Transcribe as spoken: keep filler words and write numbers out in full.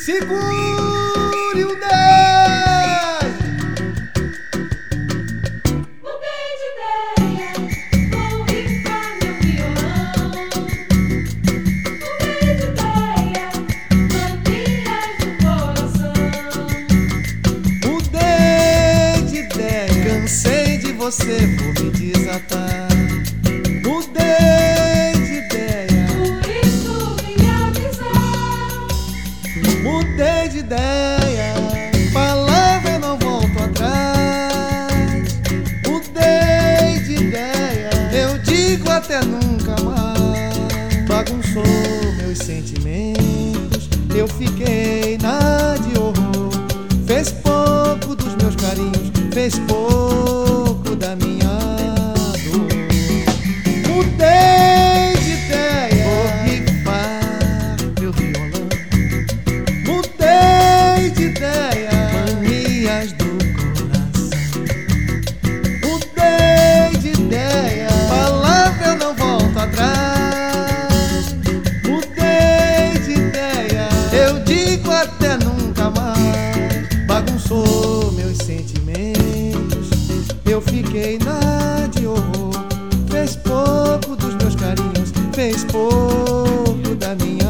Segure o dez. Mudei de ideia, vou rifar meu violão. Mudei de ideia, manias do coração. Mudei de ideia, cansei de você, vou me desatar. Mudei de ideia, Por isso vim avisar. mudei de ideia, palavra eu não volto atrás. Mudei de ideia, eu digo até nunca mais. Bagunçou meus sentimentos, eu fiquei na de horror. Fez pouco dos meus carinhos, fez pouco da minha dor. Mudei de ideia, vou rifar meu violão. Mudei de ideia, manias do coração. Mudei de ideia, palavra eu não volto atrás. Mudei de ideia, eu digo até nunca mais. Bagunçou meus sentimentos, eu fiquei na de horror. Fez pouco dos meus carinhos, fez pouco da minha